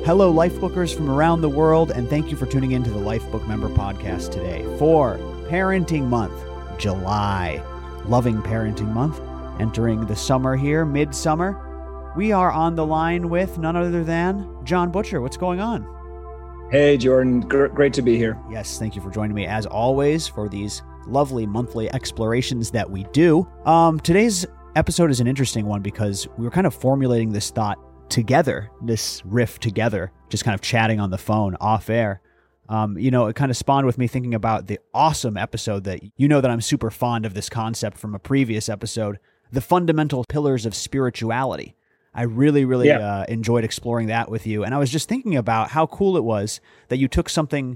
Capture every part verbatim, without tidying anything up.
Hello, Lifebookers from around the world, and thank you for tuning in to the Lifebook Member Podcast today for Parenting Month, July. Loving Parenting Month, entering the summer here, midsummer. We are on the line with none other than John Butcher. What's going on? Hey, Jordan. Gr- great to be here. Yes, thank you for joining me, as always, for these lovely monthly explorations that we do. Um, today's episode is an interesting one because we were kind of formulating this thought together, this riff together, just kind of chatting on the phone off air. Um, you know, it kind of spawned with me thinking about the awesome episode that, you know, that I'm super fond of this concept from a previous episode, the fundamental pillars of spirituality. I really, really yeah. uh, enjoyed exploring that with you. And I was just thinking about how cool it was that you took something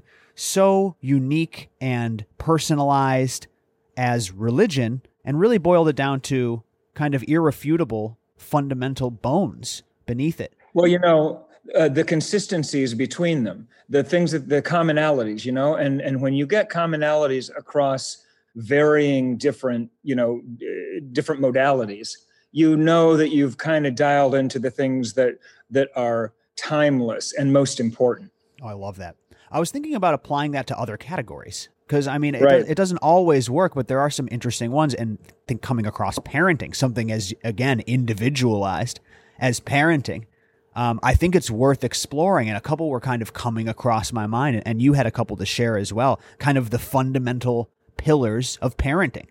so unique and personalized as religion and really boiled it down to kind of irrefutable fundamental bones beneath it. Well, you know, uh, the consistencies between them, the things that the commonalities, you know, and, and when you get commonalities across varying different, you know, uh, different modalities, you know that you've kind of dialed into the things that, that are timeless and most important. Oh, I love that. I was thinking about applying that to other categories. Because, I mean, it, right. does, it doesn't always work, but there are some interesting ones. And I think coming across parenting, something as, again, individualized as parenting, um, I think it's worth exploring. And a couple were kind of coming across my mind, and you had a couple to share as well, kind of the fundamental pillars of parenting.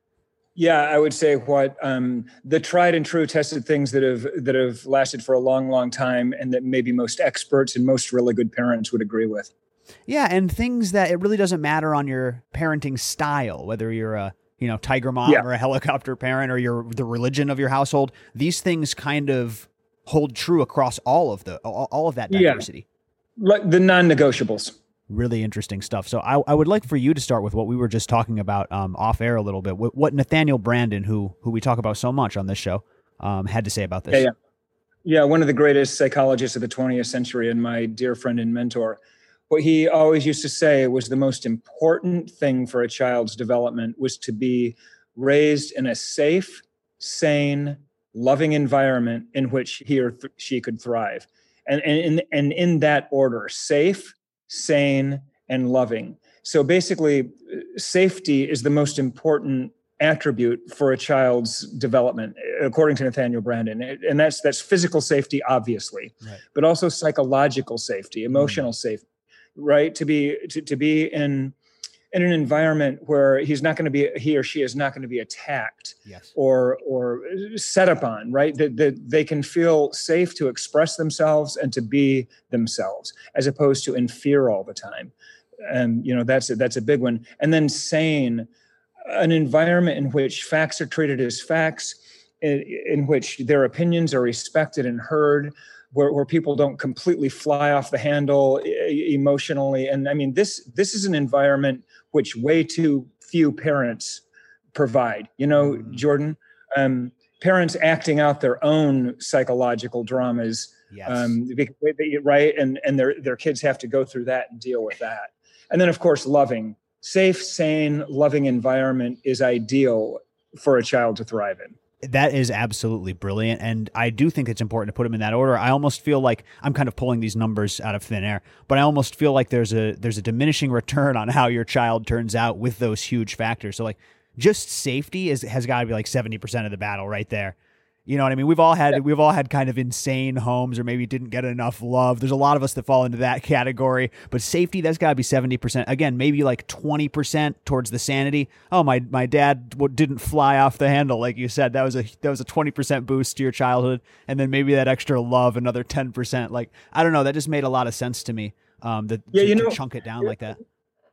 Yeah, I would say what um, the tried and true tested things that have that have lasted for a long, long time and that maybe most experts and most really good parents would agree with. Yeah, and things that it really doesn't matter on your parenting style, whether you're a you know tiger mom yeah. or a helicopter parent or you're the religion of your household. These things kind of hold true across all of the all, all of that diversity. Yeah. Like the non-negotiables. Really interesting stuff. So I, I would like for you to start with what we were just talking about um, off air a little bit. What, what Nathaniel Branden, who who we talk about so much on this show, um, had to say about this. Yeah, yeah, yeah. One of the greatest psychologists of the twentieth century and my dear friend and mentor. What he always used to say was the most important thing for a child's development was to be raised in a safe, sane, loving environment in which he or th- she could thrive. And, and, in, and in that order, safe, sane, and loving. So basically, safety is the most important attribute for a child's development, according to Nathaniel Branden. And that's that's physical safety, obviously, right. but also psychological safety, emotional mm. safety. Right. To be to, to be in in an environment where he's not going to be he or she is not going to be attacked yes. or or set upon. Right. That, that they can feel safe to express themselves and to be themselves as opposed to in fear all the time. And, you know, that's a, that's a big one. And then sane, an environment in which facts are treated as facts, in, in which their opinions are respected and heard. Where, where people don't completely fly off the handle e- emotionally. And I mean, this this is an environment which way too few parents provide. You know, mm. Jordan, um, parents acting out their own psychological dramas, yes. um, right? And and their their kids have to go through that and deal with that. And then, of course, loving. Safe, sane, loving environment is ideal for a child to thrive in. That is absolutely brilliant. And I do think it's important to put them in that order. I almost feel like I'm kind of pulling these numbers out of thin air, but I almost feel like there's a there's a diminishing return on how your child turns out with those huge factors. So like just safety is has got to be like seventy percent of the battle right there. You know what I mean? We've all had we've all had kind of insane homes or maybe didn't get enough love. There's a lot of us that fall into that category, but safety, that's got to be seventy percent. Again, maybe like twenty percent towards the sanity. Oh, my my dad w- didn't fly off the handle like you said. That was a that was a twenty percent boost to your childhood, and then maybe that extra love, another ten percent. Like I don't know, that just made a lot of sense to me. Um, that yeah, to, you know, to chunk it down like that.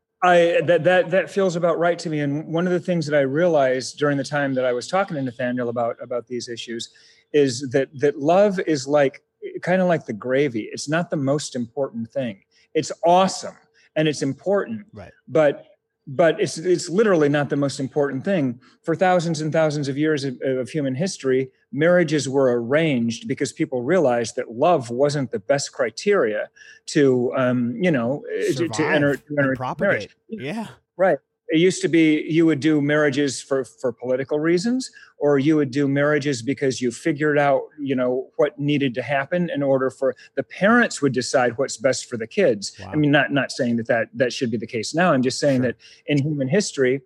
I that that that feels about right to me. And one of the things that I realized during the time that I was talking to Nathaniel about about these issues is that that love is like kind of like the gravy. It's not the most important thing. It's awesome and it's important, right? But but it's it's literally not the most important thing. For thousands and thousands of years of, of human history, marriages were arranged because people realized that love wasn't the best criteria to, um, you know, to, to enter, to enter propagate. marriage. Yeah, right. it used to be you would do marriages for, for political reasons, or you would do marriages because you figured out, you know, what needed to happen in order for the parents would decide what's best for the kids. Wow. I mean, not, not saying that, that that should be the case now. I'm just saying sure. that in human history,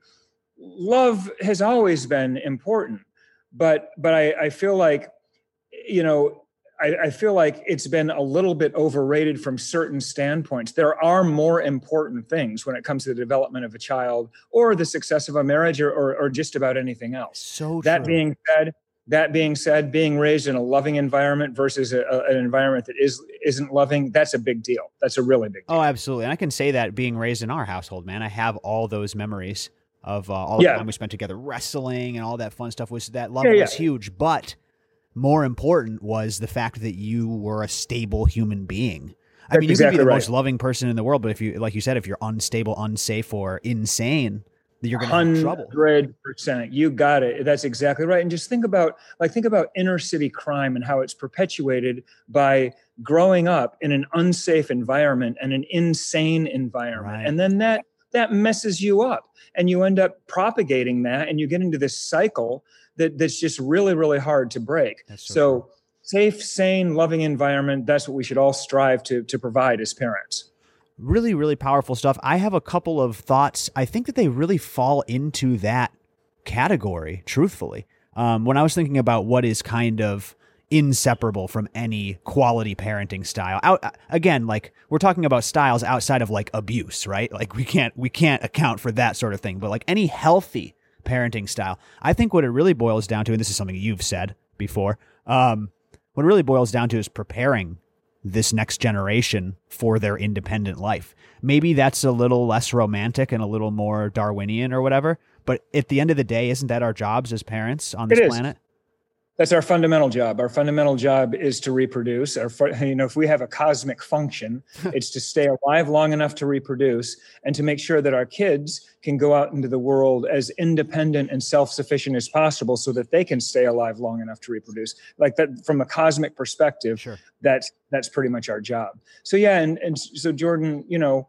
love has always been important, but, but I, I feel like, you know, I, I feel like it's been a little bit overrated from certain standpoints. There are more important things when it comes to the development of a child or the success of a marriage or, or, or just about anything else. So that true. being said, that being said, being raised in a loving environment versus a, a, an environment that is, isn't loving, that's a big deal. That's a really big deal. Oh, absolutely. And I can say that being raised in our household, man, I have all those memories of uh, all the yeah. time we spent together wrestling and all that fun stuff. Was that love yeah, was yeah. huge, but more important was the fact that you were a stable human being. I That's mean, you exactly can be the right. most loving person in the world, but if you, like you said, if you're unstable, unsafe, or insane, you're going to have trouble. one hundred percent. You got it. That's exactly right. And just think about, like, think about inner city crime and how it's perpetuated by growing up in an unsafe environment and an insane environment. Right. And then that, that messes you up and you end up propagating that and you get into this cycle that that's just really, really hard to break. That's so so true. Safe, sane, loving environment. That's what we should all strive to, to provide as parents. Really, really powerful stuff. I have a couple of thoughts. I think that they really fall into that category, truthfully. Um, when I was thinking about what is kind of inseparable from any quality parenting style. Out again, like we're talking about styles outside of like abuse, right? Like we can't we can't account for that sort of thing. But like any healthy parenting style, I think what it really boils down to, and this is something you've said before, um, what it really boils down to is preparing this next generation for their independent life. Maybe that's a little less romantic and a little more Darwinian or whatever, but at the end of the day, isn't that our jobs as parents on this It is. planet? That's our fundamental job. Our fundamental job is to reproduce. Our, you know, if we have a cosmic function, it's to stay alive long enough to reproduce and to make sure that our kids can go out into the world as independent and self-sufficient as possible so that they can stay alive long enough to reproduce. Like that, from a cosmic perspective, Sure. that's, that's pretty much our job. So yeah. And, and so Jordan, you know,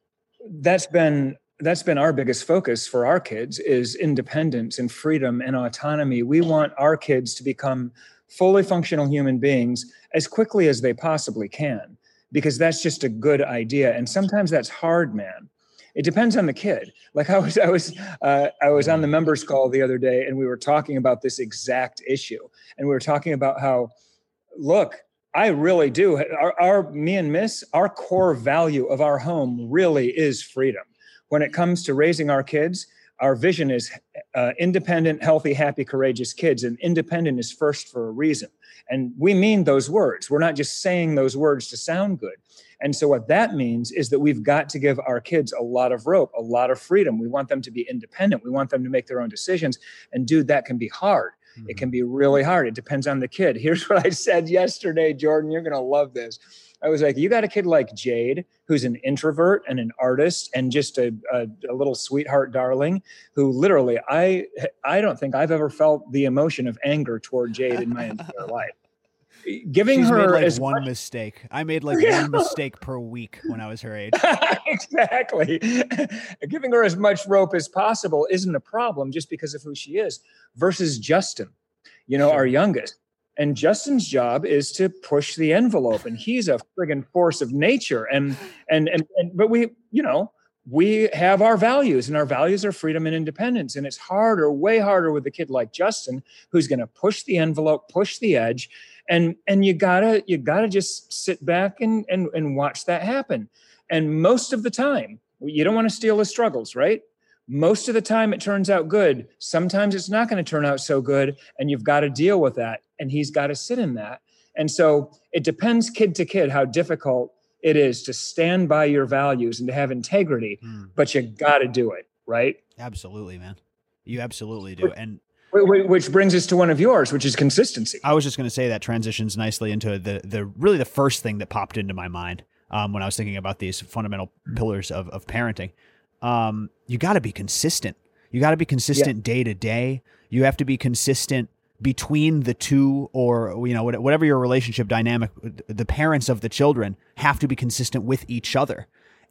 that's been, that's been our biggest focus for our kids is independence and freedom and autonomy. We want our kids to become fully functional human beings as quickly as they possibly can, because that's just a good idea. And sometimes that's hard, man. It depends on the kid. Like I was, I was, uh, I was on the members call the other day and we were talking about this exact issue. And we were talking about how, look, I really do. Our, our me and Miss, our core value of our home really is freedom. When it comes to raising our kids, our vision is uh, independent, healthy, happy, courageous kids. And independent is first for a reason. And we mean those words. We're not just saying those words to sound good. And so what that means is that we've got to give our kids a lot of rope, a lot of freedom. We want them to be independent. We want them to make their own decisions. And dude, that can be hard. Mm-hmm. It can be really hard. It depends on the kid. Here's what I said yesterday, Jordan. You're going to love this. I was like, you got a kid like Jade, who's an introvert and an artist and just a, a, a little sweetheart darling, who literally, I I don't think I've ever felt the emotion of anger toward Jade in my entire life. Giving She's her made like as one much- mistake. I made like one mistake per week when I was her age. Exactly. Giving her as much rope as possible isn't a problem just because of who she is, versus Justin, you know, Sure. our youngest. And Justin's job is to push the envelope, and he's a friggin' force of nature. And, and, and, and, but we, you know, we have our values, and our values are freedom and independence. And it's harder, way harder with a kid like Justin, who's going to push the envelope, push the edge. And, and you gotta, you gotta just sit back and, and, and watch that happen. And most of the time, you don't want to steal his struggles, right? Most of the time it turns out good. Sometimes it's not going to turn out so good, and you've got to deal with that. And he's got to sit in that. And so it depends kid to kid how difficult it is to stand by your values and to have integrity, mm. but you got to do it, right? Absolutely, man. You absolutely do. And which brings us to one of yours, which is consistency. I was just going to say that transitions nicely into the, the really the first thing that popped into my mind um, when I was thinking about these fundamental pillars of, of parenting. Um, you got to be consistent. You got to be consistent yeah. day to day. You have to be consistent between the two, or, you know, whatever your relationship dynamic, the parents of the children have to be consistent with each other.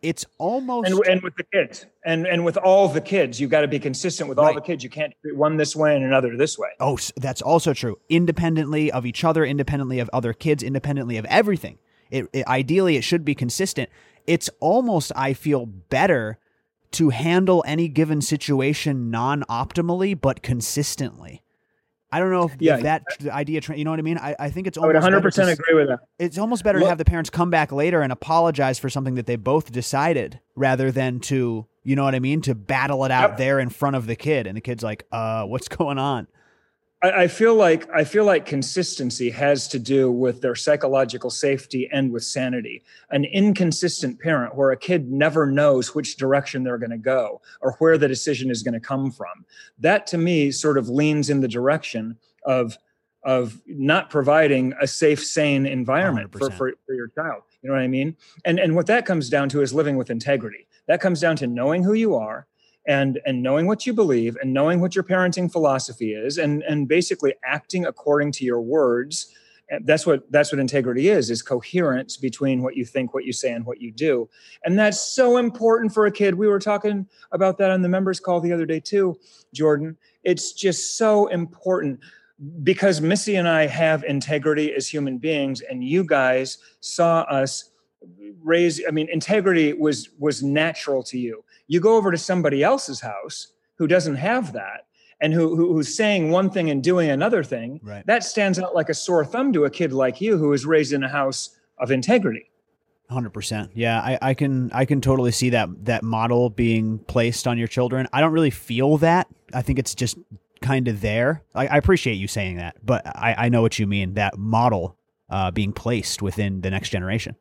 It's almost and, and with the kids and, and with all the kids, you've got to be consistent with all right. the kids. You can't treat one this way and another this way. Oh, that's also true. Independently of each other, independently of other kids, independently of everything. It, it ideally it should be consistent. It's almost, I feel, better to handle any given situation non-optimally, but consistently. I don't know if, yeah, if that yeah. idea, you know what I mean? I, I think it's almost I would one hundred percent to, agree with that. It's almost better Look, to have the parents come back later and apologize for something that they both decided rather than to, you know what I mean? To battle it out yep. there in front of the kid. And the kid's like, uh, what's going on? I, I feel like, I feel like consistency has to do with their psychological safety and with sanity. An inconsistent parent where a kid never knows which direction they're going to go or where the decision is going to come from. That to me sort of leans in the direction of, of not providing a safe, sane environment for, for, for your child. You know what I mean? And, and what that comes down to is living with integrity. That comes down to knowing who you are, and and knowing what you believe and knowing what your parenting philosophy is and and basically acting according to your words. And that's what that's what integrity is, is coherence between what you think, what you say, and what you do. And that's so important for a kid. We were talking about that on the members call the other day too, Jordan. It's just so important because Missy and I have integrity as human beings, and you guys saw us raise, I mean, integrity was was natural to you. You go over to somebody else's house who doesn't have that and who, who who's saying one thing and doing another thing. Right. That stands out like a sore thumb to a kid like you who was raised in a house of integrity. one hundred percent. Yeah, I, I can I can totally see that that model being placed on your children. I don't really feel that. I think it's just kind of there. I, I appreciate you saying that, but I, I know what you mean, that model uh, being placed within the next generation.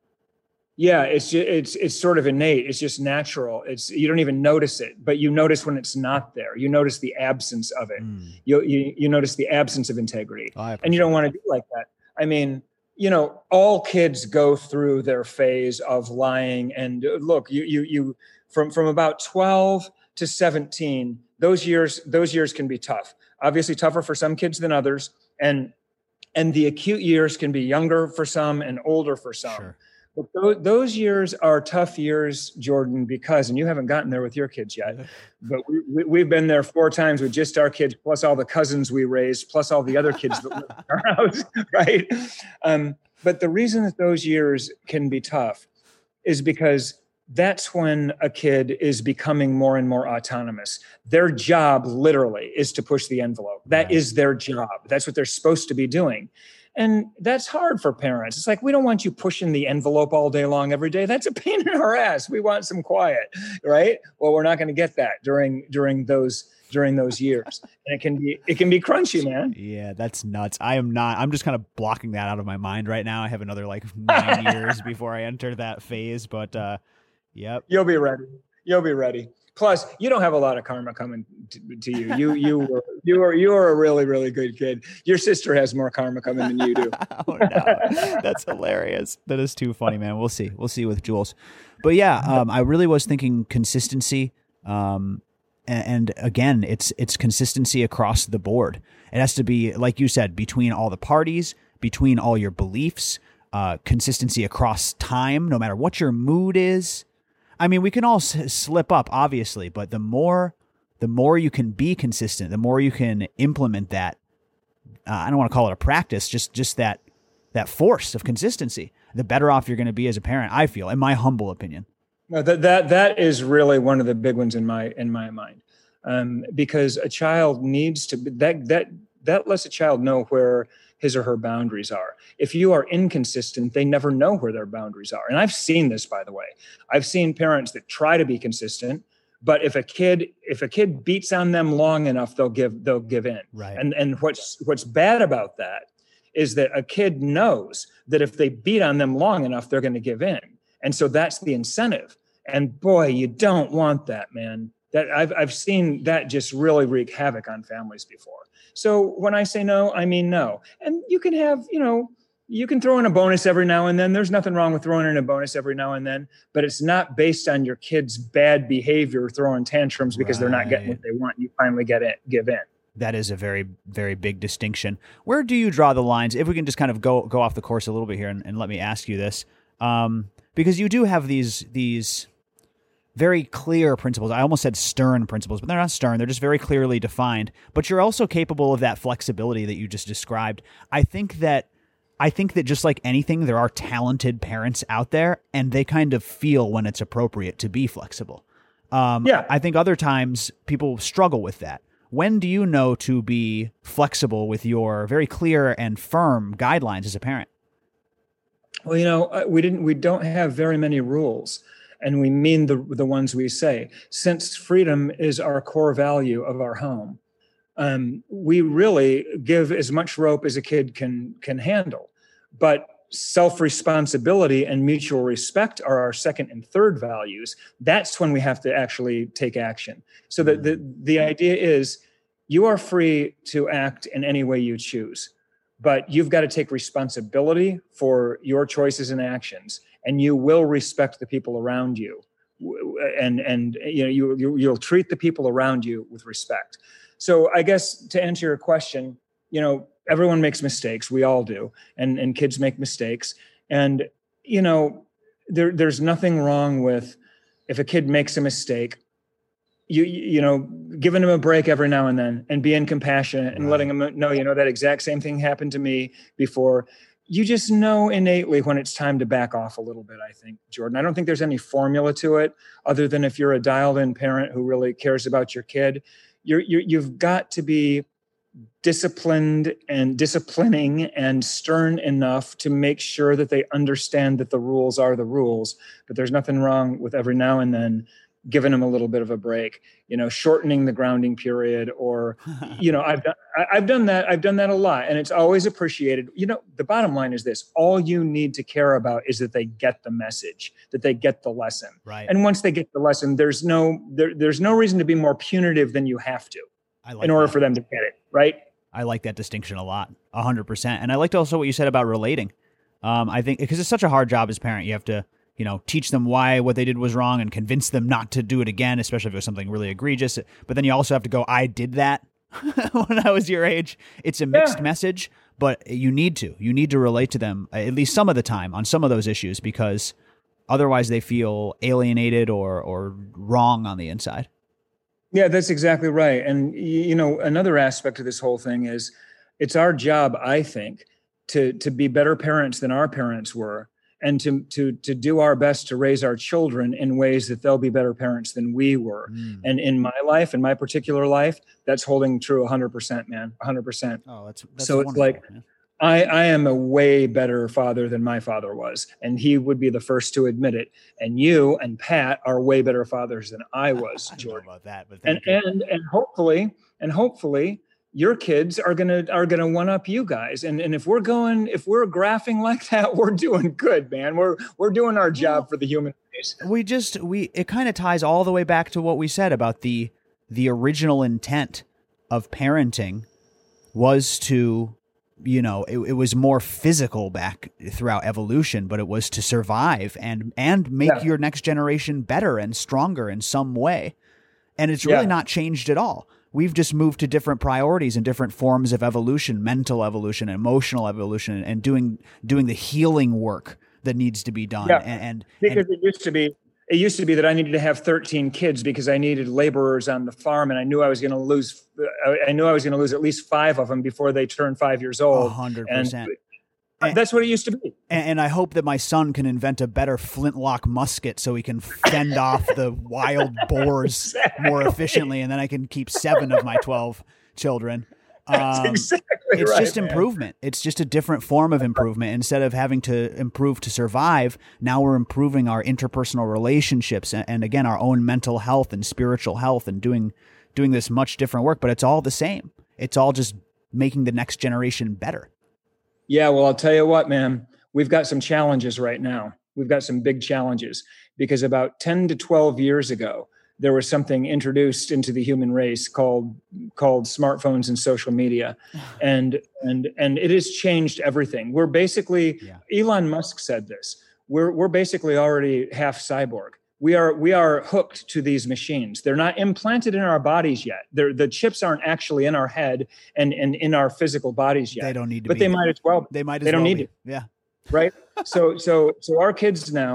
Yeah, it's just, it's it's sort of innate. It's just natural. It's you don't even notice it, but you notice when it's not there. You notice the absence of it. Mm. You, you you notice the absence of integrity, oh, and you don't want to be like that. I mean, you know, all kids go through their phase of lying. And look, you you you from from about twelve to seventeen, those years those years can be tough. Obviously, tougher for some kids than others, and and the acute years can be younger for some and older for some. Sure. But those years are tough years, Jordan, because, and you haven't gotten there with your kids yet, but we, we, we've been there four times with just our kids, plus all the cousins we raised, plus all the other kids that live in our house, right? Um, but the reason that those years can be tough is because that's when a kid is becoming more and more autonomous. Their job, literally, is to push the envelope. That is their job. That's what they're supposed to be doing. And that's hard for parents. It's like, we don't want you pushing the envelope all day long every day. That's a pain in our ass. We want some quiet, right? Well, we're not going to get that during during those during those years. And it can be it can be crunchy, man. Yeah, that's nuts. I am not. I'm just kind of blocking that out of my mind right now. I have another like nine years before I enter that phase. But uh, yep, you'll be ready. You'll be ready. Plus, you don't have a lot of karma coming to, to you. You you were you are you are a really really good kid. Your sister has more karma coming than you do. Oh no, that's hilarious. That is too funny, man. We'll see. We'll see with Jules. But yeah, um, I really was thinking consistency. Um, and, and again, it's it's consistency across the board. It has to be, like you said, between all the parties, between all your beliefs, uh, consistency across time, no matter what your mood is. I mean, we can all s- slip up, obviously, but the more, the more you can be consistent, the more you can implement that. Uh, I don't want to call it a practice, just just that that force of consistency. The better off you're going to be as a parent, I feel, in my humble opinion. No, that that that is really one of the big ones in my in my mind, um, because a child needs to that that that lets a child know where his or her boundaries are. If you are inconsistent, they never know where their boundaries are. And I've seen this, by the way. I've seen parents that try to be consistent, but if a kid if a kid beats on them long enough, they'll give they'll give in. Right. And and what's what's bad about that is that a kid knows that if they beat on them long enough, they're going to give in. And so that's the incentive. And boy, you don't want that, man. That I've I've seen that just really wreak havoc on families before. So when I say no, I mean no. And you can have, you know, you can throw in a bonus every now and then. There's nothing wrong with throwing in a bonus every now and then, but it's not based on your kid's bad behavior, throwing tantrums because right. they're not getting what they want. You finally get it, give in. That is a very, very big distinction. Where do you draw the lines? If we can just kind of go go off the course a little bit here and, and let me ask you this. Um, because you do have these these very clear principles. I almost said stern principles, but they're not stern. They're just very clearly defined. But you're also capable of that flexibility that you just described. I think that I think that just like anything, there are talented parents out there, and they kind of feel when it's appropriate to be flexible. Um, yeah. I think other times people struggle with that. When do you know to be flexible with your very clear and firm guidelines as a parent? Well, you know, we didn't. We don't have very many rules, and we mean the the ones we say. Since freedom is our core value of our home, um, we really give as much rope as a kid can can handle. But self-responsibility and mutual respect are our second and third values. That's when we have to actually take action. So that the the idea is, you are free to act in any way you choose, but you've got to take responsibility for your choices and actions, and you will respect the people around you, and and you know you, you you'll treat the people around you with respect. So I guess to answer your question, you know, everyone makes mistakes. We all do, and and kids make mistakes, and you know, there there's nothing wrong with if a kid makes a mistake, you you know, giving them a break every now and then and being compassionate and Right. letting them know, you know, that exact same thing happened to me before. You just know innately when it's time to back off a little bit, I think, Jordan. I don't think there's any formula to it other than if you're a dialed in parent who really cares about your kid, you're, you're you've got to be disciplined and disciplining and stern enough to make sure that they understand that the rules are the rules. But there's nothing wrong with every now and then giving them a little bit of a break, you know, shortening the grounding period, or, you know, I've done, I've done that. I've done that a lot, and it's always appreciated. You know, the bottom line is this: all you need to care about is that they get the message, that they get the lesson. Right. And once they get the lesson, there's no, there, there's no reason to be more punitive than you have to I like in order that. for them to get it. Right. I like that distinction a lot, a hundred percent. And I liked also what you said about relating. Um, I think because it's such a hard job as a parent, you have to, you know, teach them why what they did was wrong and convince them not to do it again, especially if it was something really egregious. But then you also have to go, I did that when I was your age. It's a mixed Yeah. message, but you need to. You need to relate to them at least some of the time on some of those issues, because otherwise they feel alienated or or wrong on the inside. Yeah, that's exactly right. And, y- you know, another aspect of this whole thing is it's our job, I think, to to be better parents than our parents were, and to to to do our best to raise our children in ways that they'll be better parents than we were. Mm. And in my life, in my particular life, that's holding true one hundred percent, man, one hundred percent. Oh, that's, that's So it's wonderful, like, man. I, I am a way better father than my father was, and he would be the first to admit it. And you and Pat are way better fathers than I was, I don't Jordan. know about that, but And thank you. and and hopefully, and hopefully, your kids are gonna are gonna one up you guys. And and if we're going, if we're graphing like that, we're doing good, man. We're we're doing our job Well, for the human race. we just we it kind of ties all the way back to what we said about the the original intent of parenting was to, you know, it, it was more physical back throughout evolution, but it was to survive and and make Yeah. your next generation better and stronger in some way. And it's really Yeah. not changed at all. We've just moved to different priorities and different forms of evolution, mental evolution, emotional evolution, and doing doing the healing work that needs to be done. Yeah. And, and, Because and it used to be it used to be that I needed to have thirteen kids because I needed laborers on the farm, and I knew I was going to lose. I knew I was going to lose at least five of them before they turned five years a old. hundred And percent. And- that's what it used to be. And, and I hope that my son can invent a better flintlock musket so he can fend off the wild boars more efficiently, and then I can keep seven of my twelve children. That's Um, exactly it's right, just man. improvement. It's just a different form of improvement. Instead of having to improve to survive, now we're improving our interpersonal relationships and, and again, our own mental health and spiritual health, and doing doing this much different work. But it's all the same. It's all just making the next generation better. Yeah, well, I'll tell you what, man, we've got some challenges right now. We've got some big challenges because about ten to twelve years ago, there was something introduced into the human race called called smartphones and social media. And and and it has changed everything. We're basically, Yeah. Elon Musk said this. We're we're basically already half cyborg. We are we are hooked to these machines. They're not implanted in our bodies yet. They're, the chips aren't actually in our head and, and in our physical bodies yet. They don't need to but be. they might as well. They might as They don't well need be. to. Yeah. Right. So so so our kids now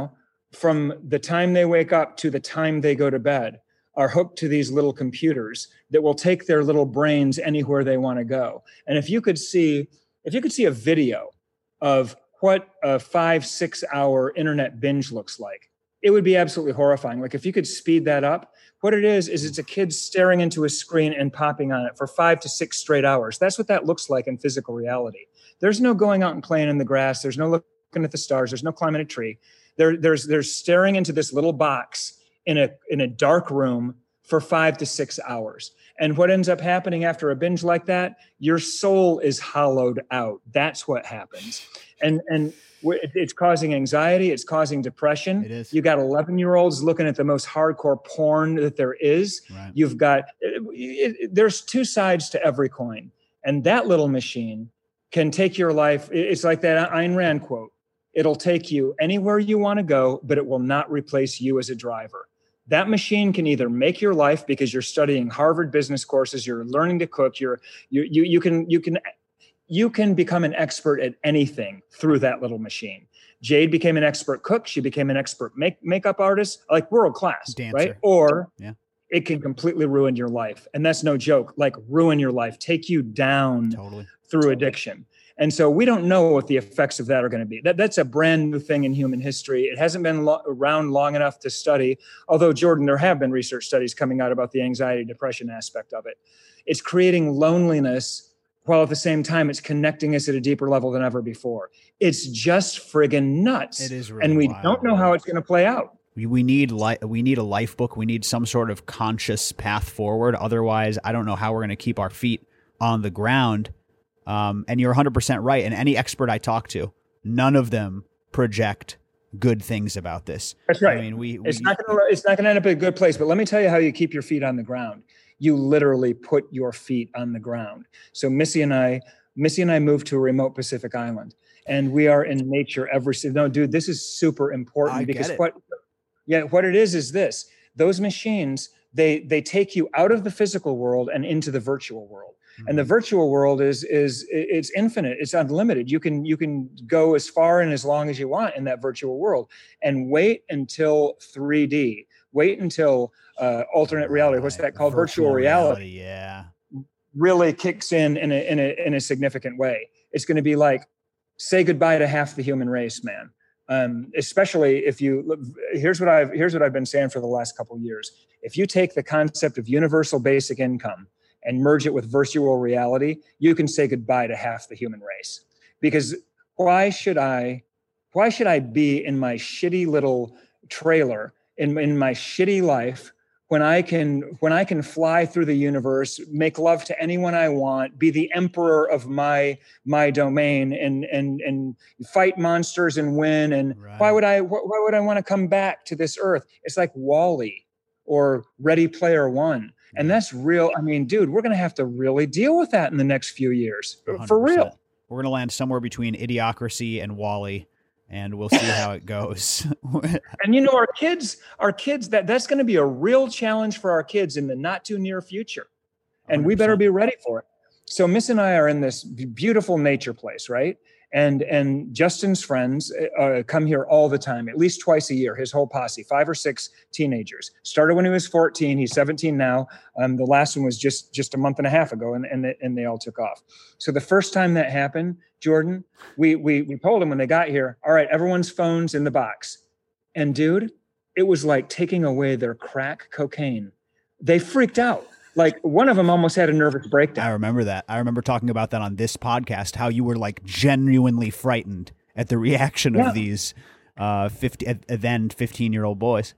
from the time they wake up to the time they go to bed are hooked to these little computers that will take their little brains anywhere they want to go. And if you could see, if you could see a video of what a five, six hour internet binge looks like, it would be absolutely horrifying. Like if you could speed that up, what it is, is it's a kid staring into a screen and popping on it for five to six straight hours. That's what that looks like in physical reality. There's no going out and playing in the grass. There's no looking at the stars. There's no climbing a tree. There, there's, there's staring into this little box in a, in a dark room for five to six hours. And what ends up happening after a binge like that, your soul is hollowed out. That's what happens. And, and it's causing anxiety. It's causing depression. It is. You got eleven year olds looking at the most hardcore porn that there is. Right. You've got, it, it, there's two sides to every coin. And that little machine can take your life. It's like that Ayn Rand quote. It'll take you anywhere you want to go, but it will not replace you as a driver. That machine can either make your life because you're studying Harvard business courses, you're learning to cook, you're you you you can you can you can become an expert at anything through that little machine. Jade became an expert cook, she became an expert make, makeup artist, like world class, Dancer. Right? Or yeah. It can completely ruin your life. And that's no joke, like ruin your life, take you down totally. through Totally. addiction. And so we don't know what the effects of that are going to be. That, that's a brand new thing in human history. It hasn't been lo- around long enough to study. Although, Jordan, there have been research studies coming out about the anxiety, depression aspect of it. It's creating loneliness while at the same time it's connecting us at a deeper level than ever before. It's just friggin' nuts. It is really and we wild. don't know how it's going to play out. We, we need li- we need a life book. We need some sort of conscious path forward. Otherwise, I don't know how we're going to keep our feet on the ground. Um, and you're one hundred percent right. And any expert I talk to, none of them project good things about this. That's right. I mean, we, it's we, not going to it's not going to end up in a good place. But let me tell you how you keep your feet on the ground. You literally put your feet on the ground. So Missy and I, Missy and I moved to a remote Pacific island, and we are in nature every. No, dude, this is super important I because get it. what, yeah, what it is is this: those machines they they take you out of the physical world and into the virtual world. And the virtual world is is it's infinite, it's unlimited. You can you can go as far and as long as you want in that virtual world, and wait until three D. Wait until uh, alternate reality. What's that called? Virtual, virtual reality. reality. Yeah, really kicks in in a in a in a significant way. It's going to be like say goodbye to half the human race, man. Um, especially if you look, here's what I've here's what I've been saying for the last couple of years. If you take the concept of universal basic income and merge it with virtual reality, you can say goodbye to half the human race. Because why should I, why should I be in my shitty little trailer in, in my shitty life when I can, when I can fly through the universe, make love to anyone I want, be the emperor of my, my domain and, and, and fight monsters and win. And right. why would I, why would I want to come back to this earth? It's like WALL-E or Ready Player One. And that's real. I mean, dude, we're going to have to really deal with that in the next few years. one hundred percent. For real. We're going to land somewhere between Idiocracy and WALL-E, and we'll see how it goes. And, you know, our kids, our kids, that, that's going to be a real challenge for our kids in the not too near future. And one hundred percent. We better be ready for it. So Miss and I are in this beautiful nature place, right? And and Justin's friends uh, come here all the time, at least twice a year, his whole posse, five or six teenagers. Started when he was fourteen. He's seventeen now. Um, the last one was just, just a month and a half ago, and, and, they, and they all took off. So the first time that happened, Jordan, we, we, we told them when they got here, all right, everyone's phone's in the box. And dude, it was like taking away their crack cocaine. They freaked out. Like one of them almost had a nervous breakdown. I remember that. I remember talking about that on this podcast, how you were like genuinely frightened at the reaction yeah. of these uh, fifty, uh, then fifteen-year-old boys.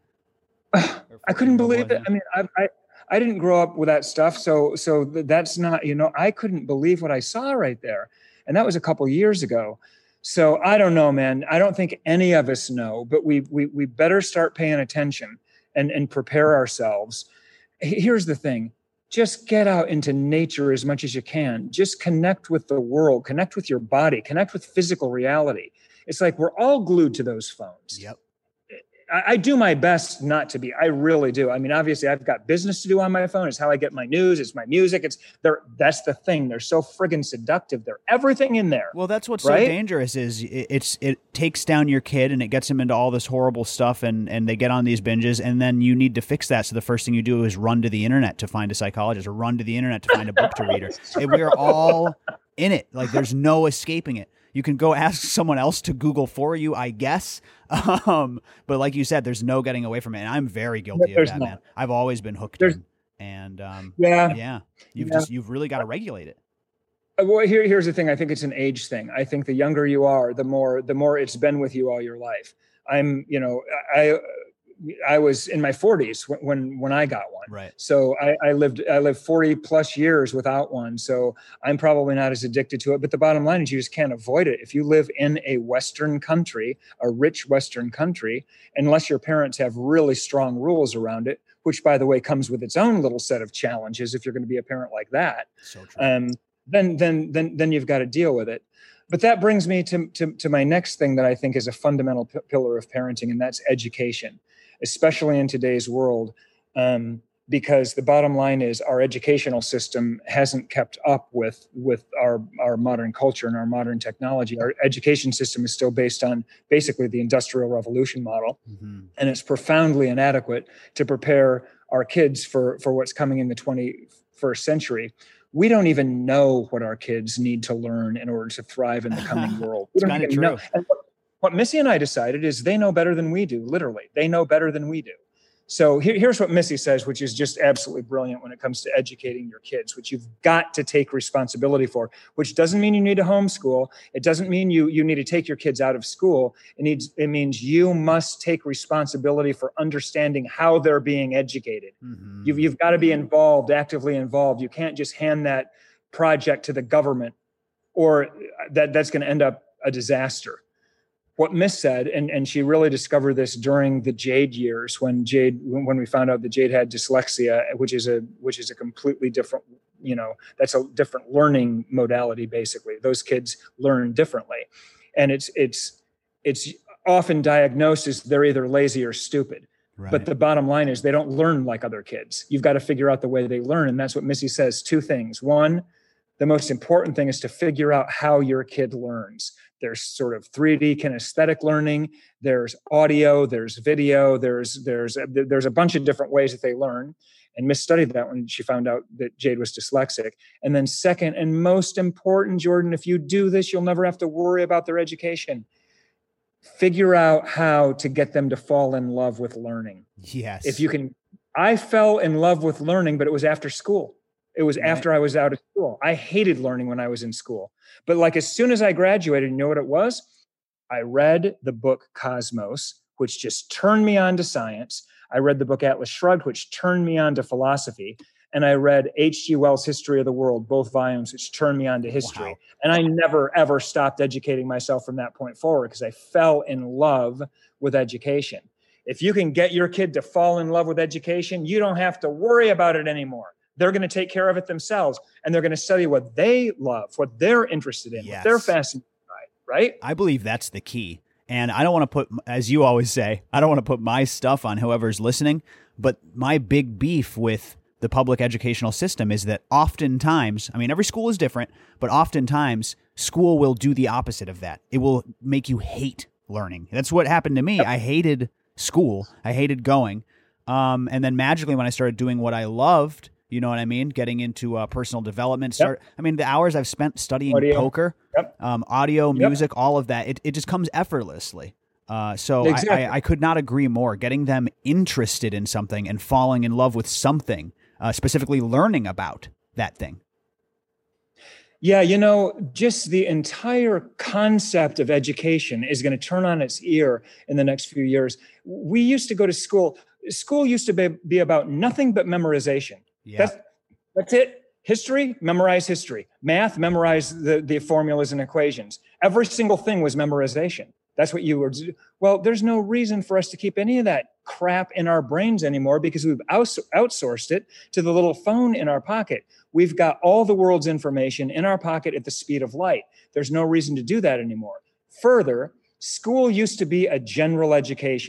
I couldn't believe it. I mean, I, I I didn't grow up with that stuff, so so that's not, you know, I couldn't believe what I saw right there. And that was a couple years ago. So I don't know, man. I don't think any of us know, but we we we better start paying attention and, and prepare ourselves. Here's the thing. Just get out into nature as much as you can. Just connect with the world, connect with your body, connect with physical reality. It's like we're all glued to those phones. Yep. I, I do my best not to be. I really do. I mean, obviously, I've got business to do on my phone. It's how I get my news. It's my music. It's there. That's the thing. They're so friggin' seductive. They're everything in there. Well, that's what's right? so dangerous is it, it's it takes down your kid and it gets him into all this horrible stuff, and and they get on these binges, and then you need to fix that. So the first thing you do is run to the internet to find a psychologist, or run to the internet to find a book to read. Or we're all in it. Like there's no escaping it. You can go ask someone else to Google for you, I guess. Um, but like you said, there's no getting away from it. And I'm very guilty of that, not. man. I've always been hooked there's, in. And um, yeah, yeah, you've yeah. just you've really got to regulate it. Well, here, here's the thing. I think it's an age thing. I think the younger you are, the more the more it's been with you all your life. I'm, you know, I I was in my forties when, when, when I got one. Right. So I, I lived, I lived forty plus years without one. So I'm probably not as addicted to it, but the bottom line is you just can't avoid it. If you live in a Western country, a rich Western country, unless your parents have really strong rules around it, which by the way, comes with its own little set of challenges. If you're going to be a parent like that, so true. um, then, then, then, then you've got to deal with it. But that brings me to, to, to my next thing that I think is a fundamental p- pillar of parenting, and that's education. Especially in today's world, um, because the bottom line is our educational system hasn't kept up with with our, our modern culture and our modern technology. Our education system is still based on basically the Industrial Revolution model, mm-hmm. and it's profoundly inadequate to prepare our kids for, for what's coming in the twenty-first century. We don't even know what our kids need to learn in order to thrive in the coming world. We it's kind of true. Know. And what Missy and I decided is they know better than we do, literally. They know better than we do. So here, here's what Missy says, which is just absolutely brilliant when it comes to educating your kids, which you've got to take responsibility for, which doesn't mean you need to homeschool. It doesn't mean you, you need to take your kids out of school. It needs, it means you must take responsibility for understanding how they're being educated. Mm-hmm. You've, you've got to be involved, actively involved. You can't just hand that project to the government, or that, that's going to end up a disaster. What Miss said, and, and she really discovered this during the Jade years, when Jade, when we found out that Jade had dyslexia, which is a which is a completely different, you know, that's a different learning modality. Basically, those kids learn differently, and it's it's it's often diagnosed as they're either lazy or stupid. Right. But the bottom line is they don't learn like other kids. You've got to figure out the way they learn, and that's what Missy says. Two things. One, the most important thing is to figure out how your kid learns. There's sort of three D kinesthetic learning. There's audio. There's video. There's there's there's a bunch of different ways that they learn. And Miss studied that when she found out that Jade was dyslexic. And then second and most important, Jordan, if you do this, you'll never have to worry about their education. Figure out how to get them to fall in love with learning. Yes. If you can. I fell in love with learning, but it was after school. It was right. after I was out of school. I hated learning when I was in school. But like as soon as I graduated, you know what it was? I read the book Cosmos, which just turned me on to science. I read the book Atlas Shrugged, which turned me on to philosophy. And I read H G Wells' History of the World, both volumes, which turned me on to history. Wow. And I never, ever stopped educating myself from that point forward because I fell in love with education. If you can get your kid to fall in love with education, you don't have to worry about it anymore. They're going to take care of it themselves, and they're going to study what they love, what they're interested in, yes. what they're fascinated by, right? I believe that's the key. And I don't want to put, as you always say, I don't want to put my stuff on whoever's listening, but my big beef with the public educational system is that oftentimes, I mean, every school is different, but oftentimes school will do the opposite of that. It will make you hate learning. That's what happened to me. Yep. I hated school. I hated going. Um, and then magically when I started doing what I loved, you know what I mean? Getting into uh, personal development. Start. Yep. I mean, the hours I've spent studying audio. poker, yep. um, audio, yep. music, all of that, it, it just comes effortlessly. Uh, so exactly. I, I, I could not agree more. Getting them interested in something and falling in love with something, uh, specifically learning about that thing. Yeah, you know, just the entire concept of education is going to turn on its ear in the next few years. We used to go to school. School used to be, be about nothing but memorization. Yeah. That's, that's it. History, memorize history. Math, memorize the, the formulas and equations. Every single thing was memorization. That's what you were. Well, there's no reason for us to keep any of that crap in our brains anymore because we've outs- outsourced it to the little phone in our pocket. We've got all the world's information in our pocket at the speed of light. There's no reason to do that anymore. Further, school used to be a general education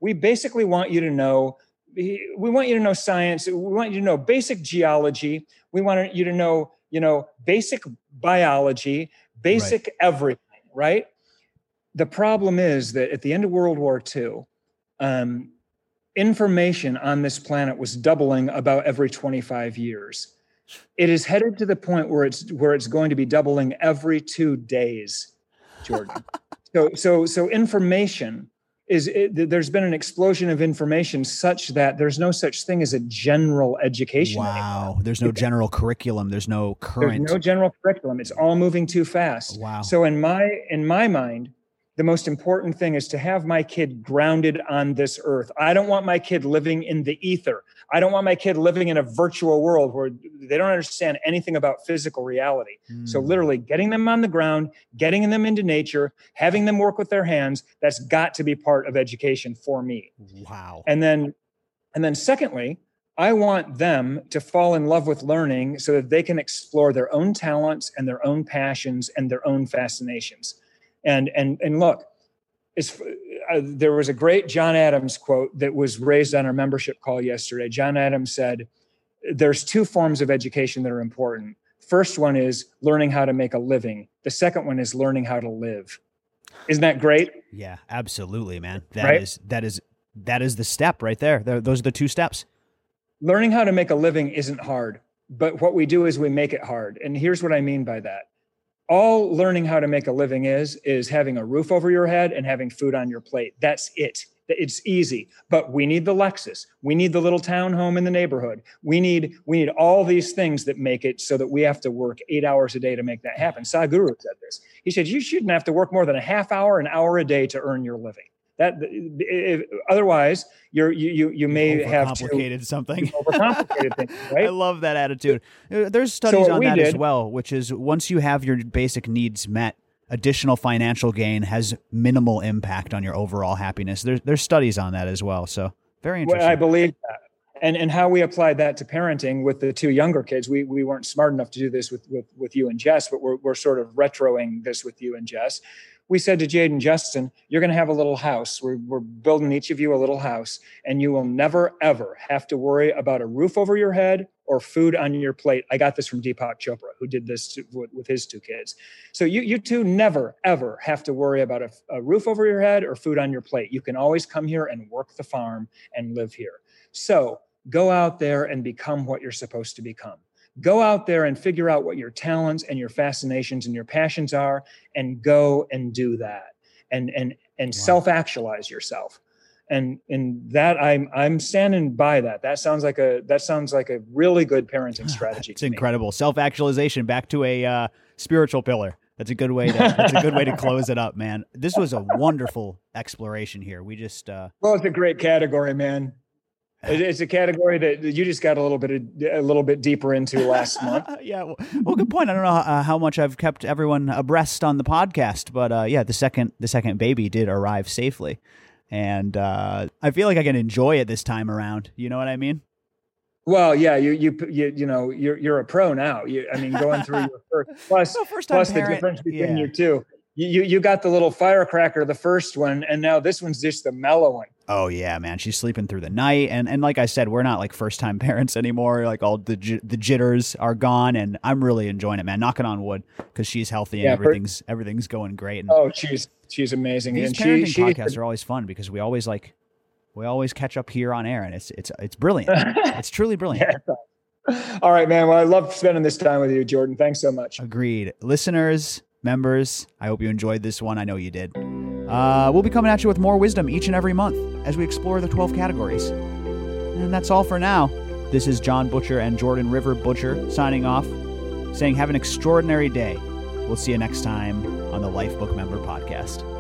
We basically want you to know, we want you to know science. We want you to know basic geology. We want you to know, you know, basic biology, basic right. everything, right? The problem is that at the end of World War Two, um, information on this planet was doubling about every twenty-five years. It is headed to the point where it's where it's going to be doubling every two days, Jordan. so so so information is it, there's been an explosion of information such that there's no such thing as a general education. Wow. Anymore. There's no general curriculum. There's no current. There's no general curriculum. It's all moving too fast. Wow. So in my in my mind, the most important thing is to have my kid grounded on this earth. I don't want my kid living in the ether. I don't want my kid living in a virtual world where they don't understand anything about physical reality. Mm. So literally getting them on the ground, getting them into nature, having them work with their hands, that's got to be part of education for me. Wow. And then, and then secondly, I want them to fall in love with learning so that they can explore their own talents and their own passions and their own fascinations. And and and look, it's, uh, there was a great John Adams quote that was raised on our membership call yesterday. John Adams said, there's two forms of education that are important. First one is learning how to make a living. The second one is learning how to live. Isn't that great? Yeah, absolutely, man. That right? is that is that is the step right there. Those are the two steps. Learning how to make a living isn't hard, but what we do is we make it hard. And here's what I mean by that. All learning how to make a living is, is having a roof over your head and having food on your plate. That's it. It's easy, but we need the Lexus. We need the little townhome in the neighborhood. We need, we need all these things that make it so that we have to work eight hours a day to make that happen. Sadhguru said this. He said, you shouldn't have to work more than a half hour, an hour a day to earn your living. That if, otherwise, you're you you you may have overcomplicated something. Overcomplicated things, right? I love that attitude. There's studies so on that did, as well, which is once you have your basic needs met, additional financial gain has minimal impact on your overall happiness. There's there's studies on that as well. So very interesting. Well, I believe that. And and how we applied that to parenting with the two younger kids. We we weren't smart enough to do this with with, with you and Jess, but we're we're sort of retroing this with you and Jess. We said to Jade and Justin, you're going to have a little house. We're, we're building each of you a little house, and you will never, ever have to worry about a roof over your head or food on your plate. I got this from Deepak Chopra, who did this to, with, with his two kids. So you, you two never, ever have to worry about a, a roof over your head or food on your plate. You can always come here and work the farm and live here. So go out there and become what you're supposed to become. Go out there and figure out what your talents and your fascinations and your passions are, and go and do that, and and and wow. self-actualize yourself. And in that, I'm I'm standing by that. That sounds like a that sounds like a really good parenting strategy. It's incredible. Me. Self-actualization, back to a uh, spiritual pillar. That's a good way to that's a good way to close it up, man. This was a wonderful exploration here. We just uh well, it's a great category, man. It's a category that you just got a little bit of, a little bit deeper into last month. yeah, well, well, good point. I don't know uh, how much I've kept everyone abreast on the podcast, but uh, yeah, the second the second baby did arrive safely, and uh, I feel like I can enjoy it this time around. You know what I mean? Well, yeah, you you you you know you're you're a pro now. You, I mean, going through your first plus well, first plus parent, the difference between yeah. your two. You you got the little firecracker, the first one, and now this one's just the mellow one. Oh yeah, man, she's sleeping through the night, and and like I said, we're not like first time parents anymore. Like all the the jitters are gone, and I'm really enjoying it, man. Knocking on wood, because she's healthy and yeah, everything's for, everything's going great. And oh, she's she's amazing. These and parenting she, podcasts she, are always fun because we always like we always catch up here on air, and it's it's it's brilliant. It's truly brilliant. Yeah. All right, man. Well, I love spending this time with you, Jordan. Thanks so much. Agreed, listeners. Members, I hope you enjoyed this one. I know you did. Uh, we'll be coming at you with more wisdom each and every month as we explore the twelve categories. And that's all for now. This is John Butcher and Jordan River Butcher signing off, saying have an extraordinary day. We'll see you next time on the Lifebook Member Podcast.